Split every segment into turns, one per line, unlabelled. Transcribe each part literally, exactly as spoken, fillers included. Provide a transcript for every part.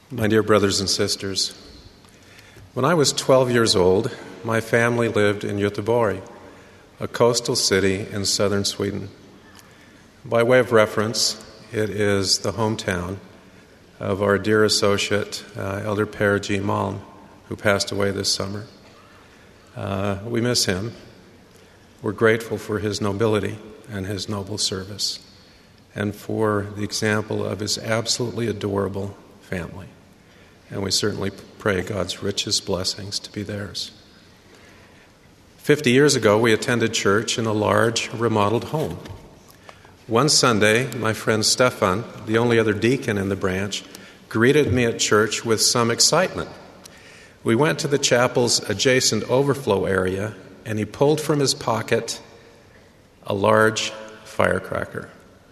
My dear brothers and sisters, when I was twelve years old, my family lived in Göteborg, a coastal city in southern Sweden. By way of reference, it is the hometown of our dear associate, uh, Elder Per G. Malm, who passed away this summer. Uh, we miss him. We're grateful for his nobility and his noble service, and for the example of his absolutely adorable family. And we certainly pray God's richest blessings to be theirs. Fifty years ago, we attended church in a large, remodeled home. One Sunday, my friend Stefan, the only other deacon in the branch, greeted me at church with some excitement. We went to the chapel's adjacent overflow area, and he pulled from his pocket a large firecracker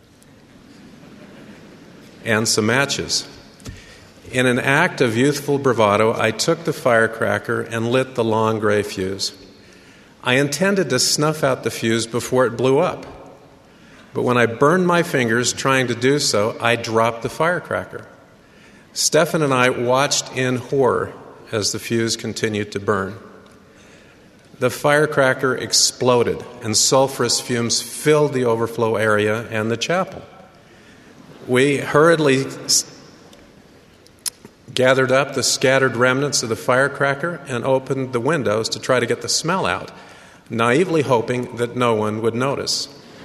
and some matches. In an act of youthful bravado, I took the firecracker and lit the long gray fuse. I intended to snuff out the fuse before it blew up. But when I burned my fingers trying to do so, I dropped the firecracker. Stefan and I watched in horror as the fuse continued to burn. The firecracker exploded, and sulfurous fumes filled the overflow area and the chapel. We hurriedly gathered up the scattered remnants of the firecracker and opened the windows to try to get the smell out, naively hoping that no one would notice.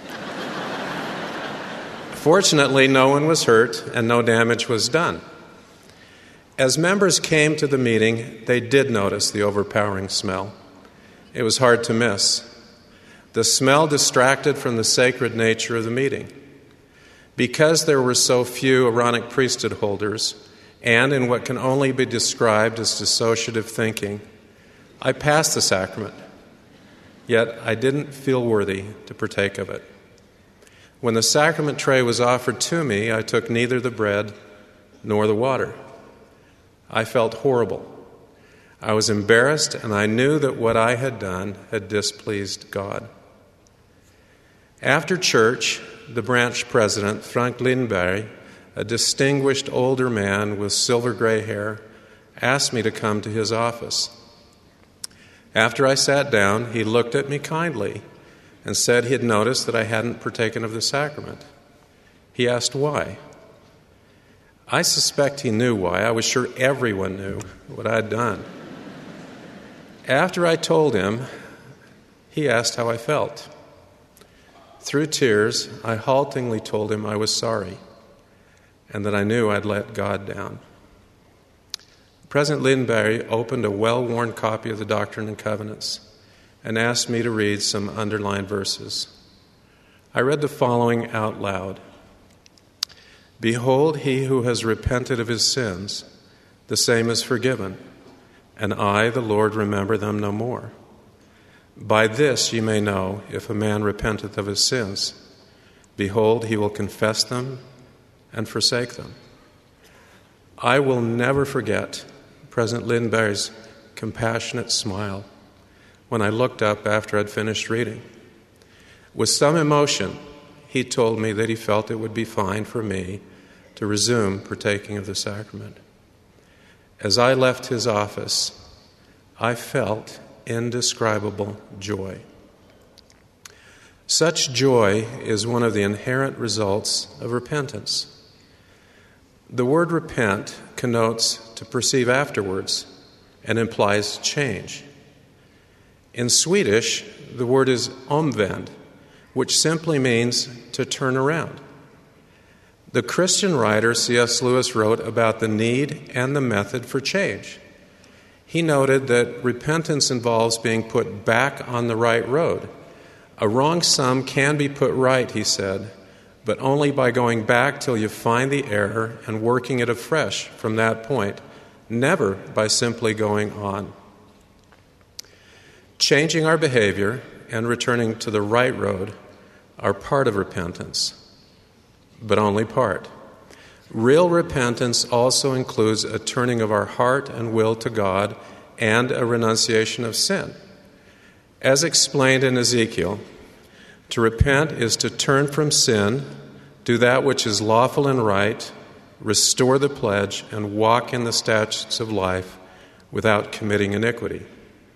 Fortunately, no one was hurt and no damage was done. As members came to the meeting, they did notice the overpowering smell. It was hard to miss. The smell distracted from the sacred nature of the meeting. Because there were so few Aaronic priesthood holders, and in what can only be described as dissociative thinking, I passed the sacrament, yet I didn't feel worthy to partake of it. When the sacrament tray was offered to me, I took neither the bread nor the water. I felt horrible. I was embarrassed, and I knew that what I had done had displeased God. After church, the branch president, Frank Lindberg, a distinguished older man with silver gray hair, asked me to come to his office. After I sat down, he looked at me kindly and said he had noticed that I hadn't partaken of the sacrament. He asked why. I suspect he knew why. I was sure everyone knew what I'd done. After I told him, he asked how I felt. Through tears, I haltingly told him I was sorry and that I knew I'd let God down. President Lindberg opened a well-worn copy of the Doctrine and Covenants and asked me to read some underlined verses. I read the following out loud. Behold, he who has repented of his sins, the same is forgiven, and I, the Lord, remember them no more. By this ye may know, if a man repenteth of his sins, behold, he will confess them and forsake them. I will never forget President Lindberg's compassionate smile when I looked up after I'd finished reading. With some emotion, he told me that he felt it would be fine for me to resume partaking of the sacrament. As I left his office, I felt indescribable joy. Such joy is one of the inherent results of repentance. The word repent connotes to perceive afterwards and implies change. In Swedish, the word is omvänd, which simply means to turn around. The Christian writer C S Lewis wrote about the need and the method for change. He noted that repentance involves being put back on the right road. A wrong sum can be put right, he said, but only by going back till you find the error and working it afresh from that point, never by simply going on. Changing our behavior and returning to the right road are part of repentance, but only part. Real repentance also includes a turning of our heart and will to God and a renunciation of sin. As explained in Ezekiel, to repent is to turn from sin, do that which is lawful and right, restore the pledge, and walk in the statutes of life without committing iniquity.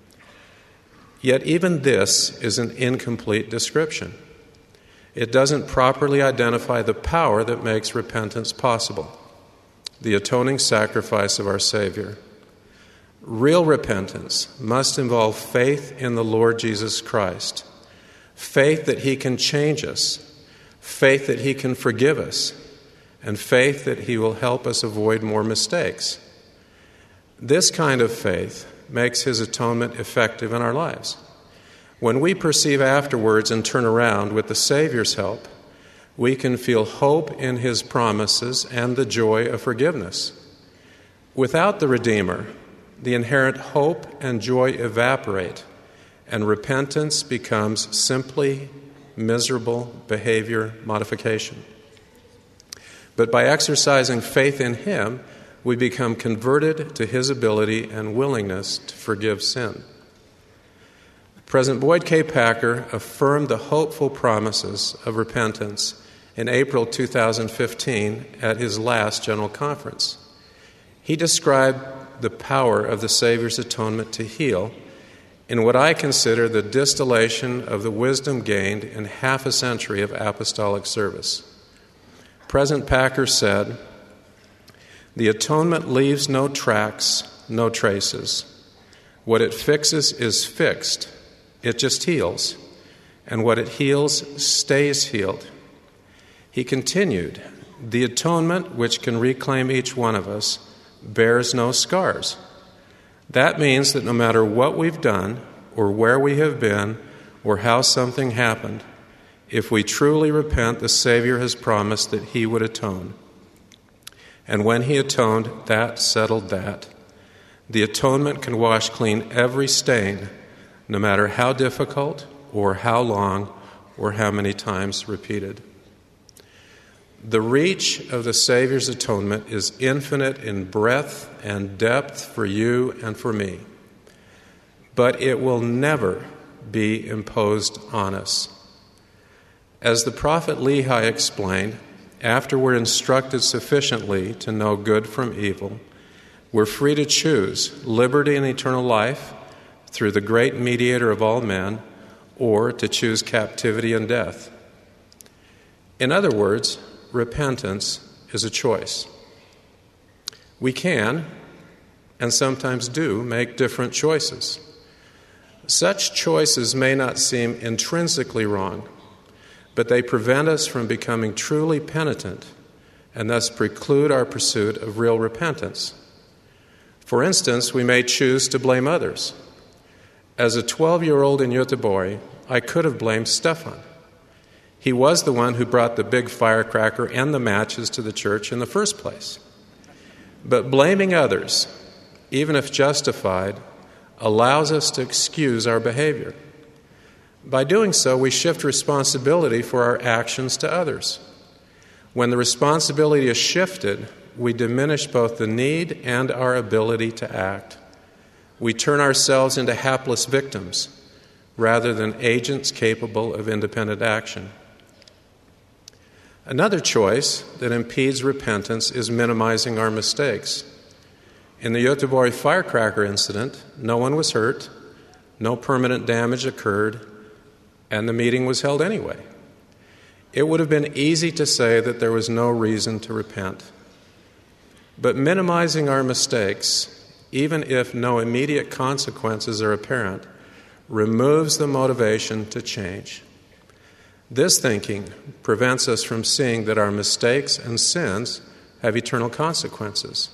Yet even this is an incomplete description. It doesn't properly identify the power that makes repentance possible, the atoning sacrifice of our Savior. Real repentance must involve faith in the Lord Jesus Christ, faith that He can change us, faith that He can forgive us, and faith that He will help us avoid more mistakes. This kind of faith makes His atonement effective in our lives. When we perceive afterwards and turn around with the Savior's help, we can feel hope in His promises and the joy of forgiveness. Without the Redeemer, the inherent hope and joy evaporate, and repentance becomes simply miserable behavior modification. But by exercising faith in Him, we become converted to His ability and willingness to forgive sin. President Boyd K. Packer affirmed the hopeful promises of repentance in April two thousand fifteen at his last General Conference. He described the power of the Savior's atonement to heal in what I consider the distillation of the wisdom gained in half a century of apostolic service. President Packer said, "The atonement leaves no tracks, no traces. What it fixes is fixed. It just heals. And what it heals stays healed." He continued, "The atonement, which can reclaim each one of us, bears no scars. That means that no matter what we've done, or where we have been, or how something happened, if we truly repent, the Savior has promised that He would atone. And when He atoned, that settled that. The atonement can wash clean every stain, no matter how difficult, or how long, or how many times repeated." The reach of the Savior's atonement is infinite in breadth and depth for you and for me, but it will never be imposed on us. As the prophet Lehi explained, after we're instructed sufficiently to know good from evil, we're free to choose liberty and eternal life through the great mediator of all men, or to choose captivity and death. In other words, repentance is a choice. We can, and sometimes do, make different choices. Such choices may not seem intrinsically wrong, but they prevent us from becoming truly penitent and thus preclude our pursuit of real repentance. For instance, we may choose to blame others. As a twelve-year-old in Göteborg, I could have blamed Stefan. He was the one who brought the big firecracker and the matches to the church in the first place. But blaming others, even if justified, allows us to excuse our behavior. By doing so, we shift responsibility for our actions to others. When the responsibility is shifted, we diminish both the need and our ability to act. We turn ourselves into hapless victims rather than agents capable of independent action. Another choice that impedes repentance is minimizing our mistakes. In the Göteborg firecracker incident, no one was hurt, no permanent damage occurred, and the meeting was held anyway. It would have been easy to say that there was no reason to repent. But minimizing our mistakes, even if no immediate consequences are apparent, removes the motivation to change. This thinking prevents us from seeing that our mistakes and sins have eternal consequences.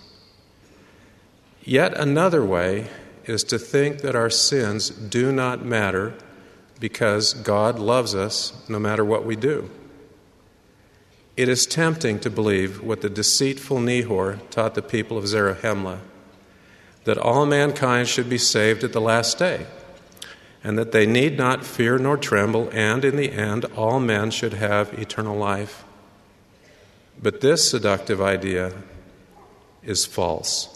Yet another way is to think that our sins do not matter because God loves us no matter what we do. It is tempting to believe what the deceitful Nehor taught the people of Zarahemla, that all mankind should be saved at the last day, and that they need not fear nor tremble, and in the end all men should have eternal life. But this seductive idea is false.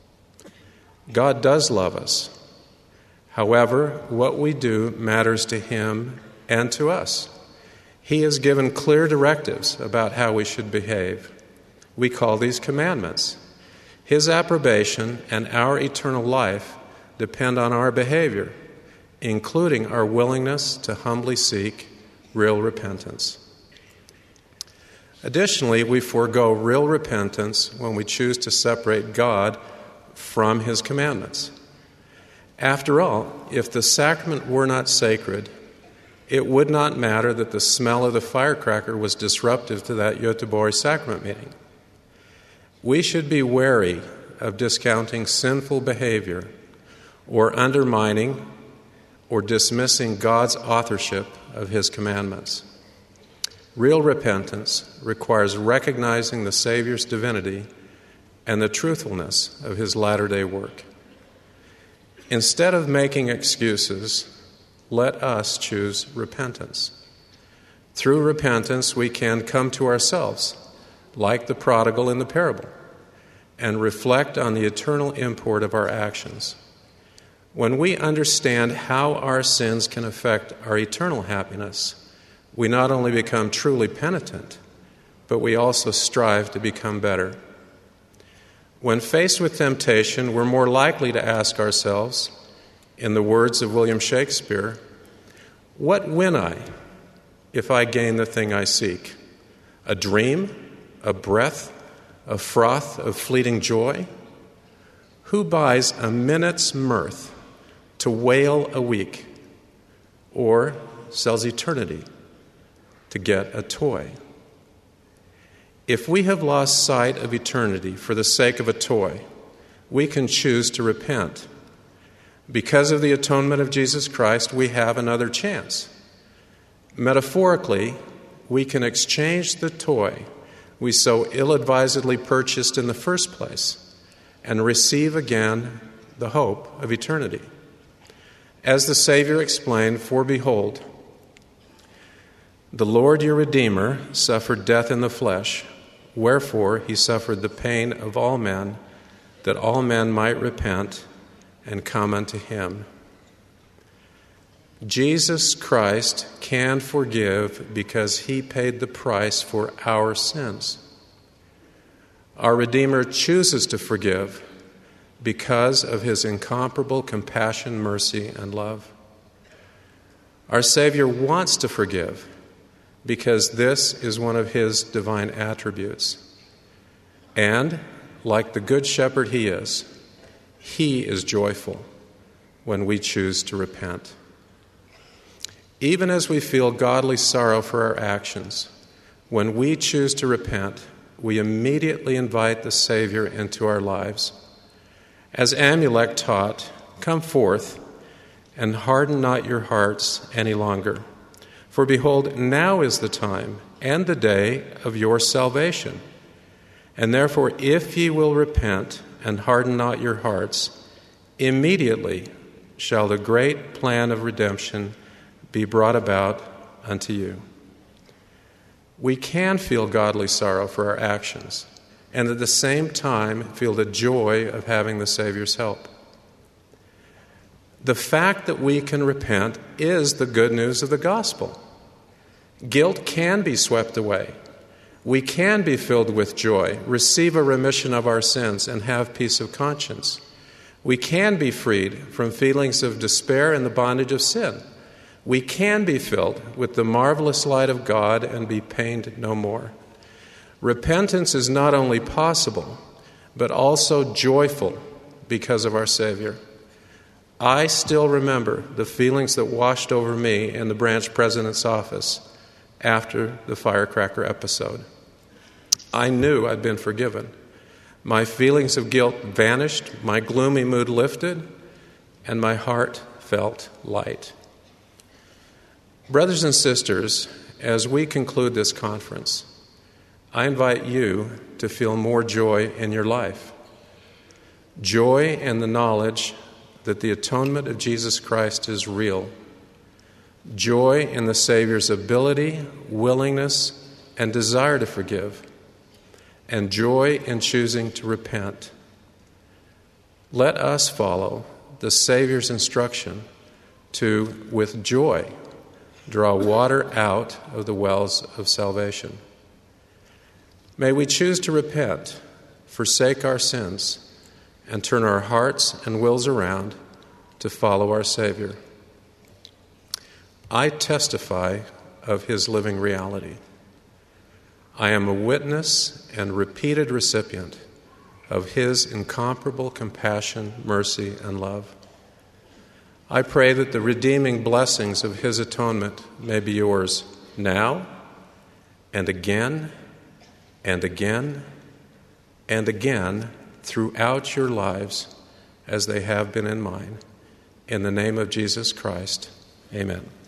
God does love us. However, what we do matters to Him and to us. He has given clear directives about how we should behave. We call these commandments. His approbation and our eternal life depend on our behavior, including our willingness to humbly seek real repentance. Additionally, we forego real repentance when we choose to separate God from His commandments. After all, if the sacrament were not sacred, it would not matter that the smell of the firecracker was disruptive to that Göteborg sacrament meeting. We should be wary of discounting sinful behavior or undermining or dismissing God's authorship of His commandments. Real repentance requires recognizing the Savior's divinity and the truthfulness of His latter-day work. Instead of making excuses, let us choose repentance. Through repentance, we can come to ourselves, like the prodigal in the parable, and reflect on the eternal import of our actions. When we understand how our sins can affect our eternal happiness, we not only become truly penitent, but we also strive to become better. When faced with temptation, we're more likely to ask ourselves, in the words of William Shakespeare, what win I if I gain the thing I seek? A dream? A breath? A froth of fleeting joy? Who buys a minute's mirth to wail a week, or sells eternity to get a toy? If we have lost sight of eternity for the sake of a toy, we can choose to repent. Because of the atonement of Jesus Christ, we have another chance. Metaphorically, we can exchange the toy we so ill-advisedly purchased in the first place and receive again the hope of eternity. As the Savior explained, for behold, the Lord your Redeemer suffered death in the flesh, wherefore He suffered the pain of all men, that all men might repent and come unto Him. Jesus Christ can forgive because He paid the price for our sins. Our Redeemer chooses to forgive because of His incomparable compassion, mercy, and love. Our Savior wants to forgive because this is one of His divine attributes. And, like the Good Shepherd He is, He is joyful when we choose to repent. Even as we feel godly sorrow for our actions, when we choose to repent, we immediately invite the Savior into our lives. As Amulek taught, come forth and harden not your hearts any longer. For behold, now is the time and the day of your salvation. And therefore, if ye will repent and harden not your hearts, immediately shall the great plan of redemption be brought about unto you. We can feel godly sorrow for our actions, and at the same time feel the joy of having the Savior's help. The fact that we can repent is the good news of the gospel. Guilt can be swept away. We can be filled with joy, receive a remission of our sins, and have peace of conscience. We can be freed from feelings of despair and the bondage of sin. We can be filled with the marvelous light of God and be pained no more. Repentance is not only possible, but also joyful because of our Savior. I still remember the feelings that washed over me in the branch president's office after the firecracker episode. I knew I'd been forgiven. My feelings of guilt vanished, my gloomy mood lifted, and my heart felt light. Brothers and sisters, as we conclude this conference, I invite you to feel more joy in your life. Joy in the knowledge that the atonement of Jesus Christ is real. Joy in the Savior's ability, willingness, and desire to forgive. And joy in choosing to repent. Let us follow the Savior's instruction to, with joy, draw water out of the wells of salvation. May we choose to repent, forsake our sins, and turn our hearts and wills around to follow our Savior. I testify of his living reality. I am a witness and repeated recipient of his incomparable compassion, mercy, and love. I pray that the redeeming blessings of his atonement may be yours now and again and again and again throughout your lives as they have been in mine. In the name of Jesus Christ, amen.